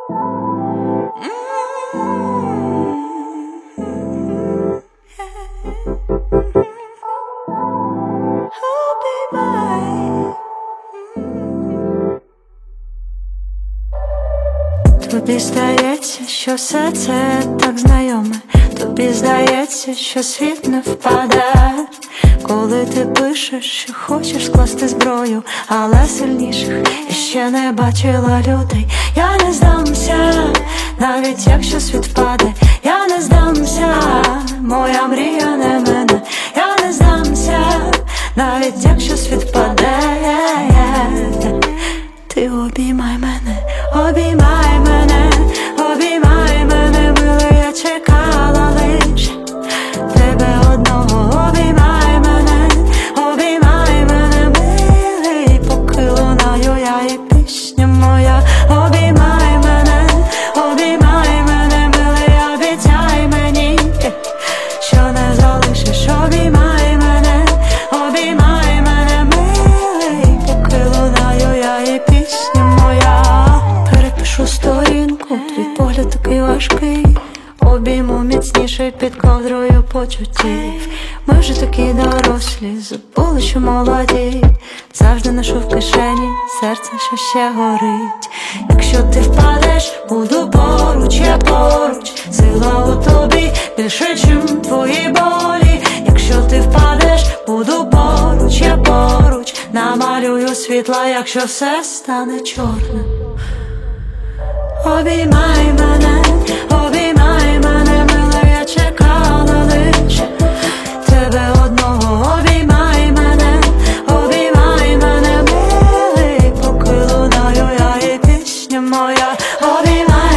Тобі здається, що все це так знайоме. Тобі здається, що світ не впаде, коли ти пишеш, що хочеш скласти зброю, але сильніших іще не бачила людей. Я не здамся, навіть якщо світ впаде. Я не здамся, моя мрія не мене. Я не здамся, навіть якщо світ впаде. Ти обіймай мене, обіймай мене, обіймай мене, милий, я чекала лиш тебе одного. Обіймай мене, милий, поки лунаю я і пісня моя. Обіймай мене, милий, обіцяй мені, що не залишиш. Обіймай мене, милий, поки лунаю я і пісня моя. Перепишу сторінку, твій погляд такий важкий, обійму міцніший під ковдрою почуттів. Ми вже такі дорослі, забули, що молоді. Завжди ношу в кишені серце, що ще горить. Якщо ти впадеш, буду поруч, я поруч. Сила у тобі більше, чим твої болі. Якщо ти впадеш, буду поруч, я поруч. Намалюю світла, якщо все стане чорним. Обіймай мене, милий, я чекала лиш тебе одного. Обіймай мене, милий, поки лунаю я і пісня моя. Обіймай